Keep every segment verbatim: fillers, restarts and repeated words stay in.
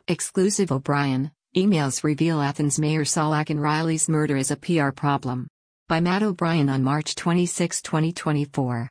Exclusive O'Brien, emails reveal Athens Mayor Saul Laken-Riley's murder is a P R problem. By Matt O'Brien on March twenty-sixth, twenty twenty-four.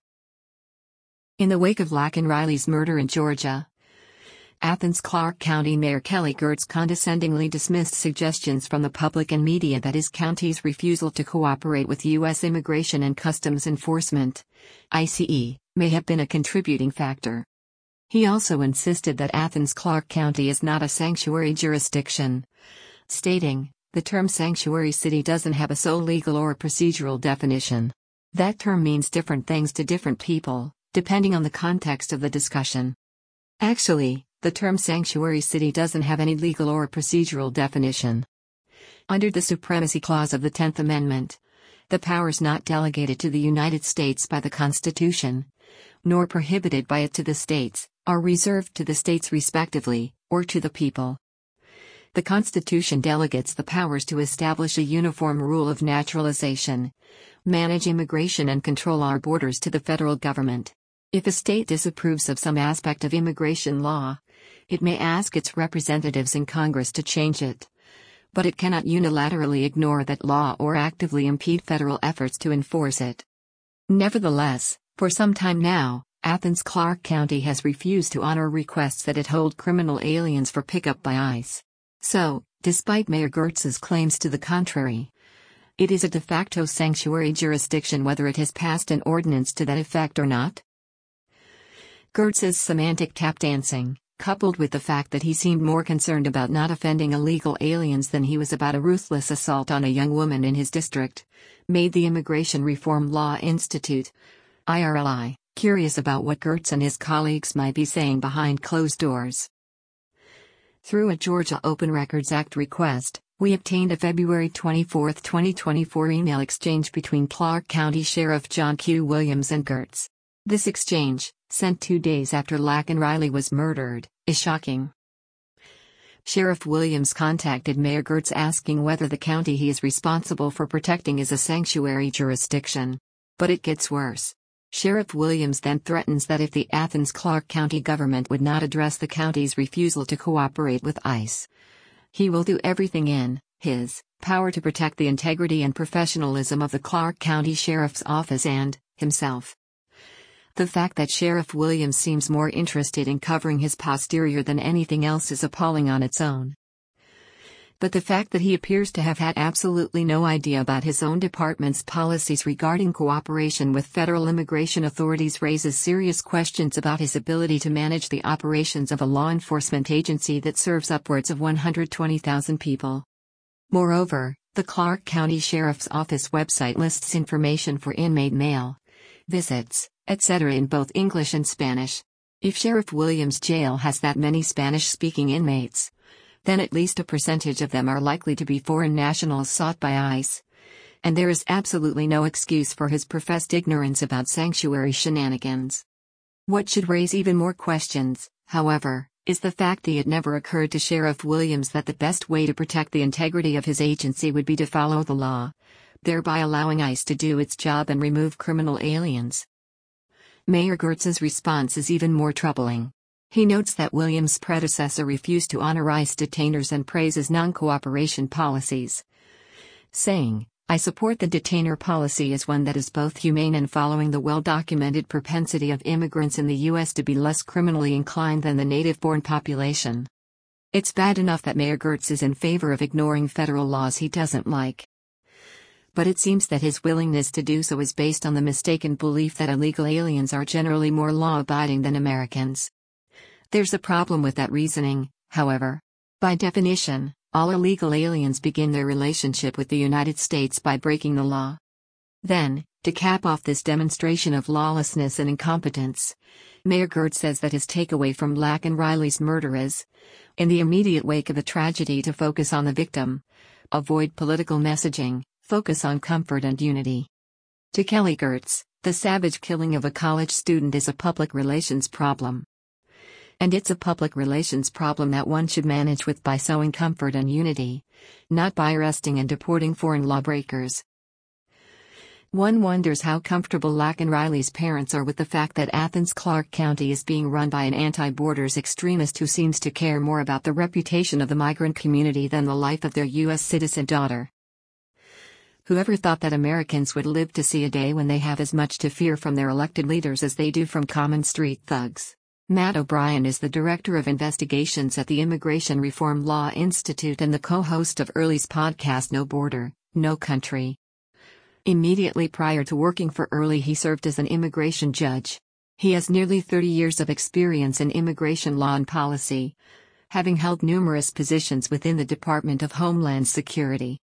In the wake of Laken-Riley's murder in Georgia, Athens Clarke County Mayor Kelly Girtz condescendingly dismissed suggestions from the public and media that his county's refusal to cooperate with U S Immigration and Customs Enforcement, I C E, may have been a contributing factor. He also insisted that Athens Clarke County is not a sanctuary jurisdiction, stating, "The term sanctuary city doesn't have a sole legal or procedural definition. That term means different things to different people, depending on the context of the discussion. Actually, the term sanctuary city doesn't have any legal or procedural definition. Under the Supremacy Clause of the tenth Amendment, the powers not delegated to the United States by the Constitution, nor prohibited by it to the states, are reserved to the states respectively, or to the people. The Constitution delegates the powers to establish a uniform rule of naturalization, manage immigration and control our borders to the federal government. If a state disapproves of some aspect of immigration law, it may ask its representatives in Congress to change it. But it cannot unilaterally ignore that law or actively impede federal efforts to enforce it." Nevertheless, for some time now, Athens Clarke County has refused to honor requests that it hold criminal aliens for pickup by ICE. So, despite Mayor Girtz's claims to the contrary, it is a de facto sanctuary jurisdiction whether it has passed an ordinance to that effect or not. Girtz's semantic tap dancing, coupled with the fact that he seemed more concerned about not offending illegal aliens than he was about a ruthless assault on a young woman in his district, made the Immigration Reform Law Institute, I R L I, curious about what Girtz and his colleagues might be saying behind closed doors. Through a Georgia Open Records Act request, we obtained a February twenty-fourth, twenty twenty-four email exchange between Clarke County Sheriff John Q. Williams and Girtz. This exchange, sent two days after Laken-Riley was murdered, is shocking. Sheriff Williams contacted Mayor Girtz asking whether the county he is responsible for protecting is a sanctuary jurisdiction. But it gets worse. Sheriff Williams then threatens that if the Athens Clarke County government would not address the county's refusal to cooperate with ICE, he will do everything in his power to protect the integrity and professionalism of the Clarke County Sheriff's Office and himself. The fact that Sheriff Williams seems more interested in covering his posterior than anything else is appalling on its own. But the fact that he appears to have had absolutely no idea about his own department's policies regarding cooperation with federal immigration authorities raises serious questions about his ability to manage the operations of a law enforcement agency that serves upwards of one hundred twenty thousand people. Moreover, the Clarke County Sheriff's Office website lists information for inmate mail, visits, et cetera in both English and Spanish. If Sheriff Williams' jail has that many Spanish-speaking inmates, then at least a percentage of them are likely to be foreign nationals sought by ICE. And there is absolutely no excuse for his professed ignorance about sanctuary shenanigans. What should raise even more questions, however, is the fact that it never occurred to Sheriff Williams that the best way to protect the integrity of his agency would be to follow the law, thereby allowing ICE to do its job and remove criminal aliens. Mayor Girtz's response is even more troubling. He notes that Williams' predecessor refused to honor ICE detainers and praises non-cooperation policies, saying, "I support the detainer policy as one that is both humane and following the well-documented propensity of immigrants in the U S to be less criminally inclined than the native-born population." It's bad enough that Mayor Girtz is in favor of ignoring federal laws he doesn't like. But it seems that his willingness to do so is based on the mistaken belief that illegal aliens are generally more law-abiding than Americans. There's a problem with that reasoning, however. By definition, all illegal aliens begin their relationship with the United States by breaking the law. Then, to cap off this demonstration of lawlessness and incompetence, Mayor Girtz says that his takeaway from Laken-Riley's murder is, in the immediate wake of the tragedy, to focus on the victim, avoid political messaging, focus on comfort and unity. To Kelly Girtz, the savage killing of a college student is a public relations problem. And it's a public relations problem that one should manage with by sowing comfort and unity, not by arresting and deporting foreign lawbreakers. One wonders how comfortable Lack and Riley's parents are with the fact that Athens-Clarke County is being run by an anti-borders extremist who seems to care more about the reputation of the migrant community than the life of their U S citizen daughter. Whoever thought that Americans would live to see a day when they have as much to fear from their elected leaders as they do from common street thugs? Matt O'Brien is the Director of Investigations at the Immigration Reform Law Institute and the co-host of Early's podcast No Border, No Country. Immediately prior to working for Early, he served as an immigration judge. He has nearly thirty years of experience in immigration law and policy, having held numerous positions within the Department of Homeland Security.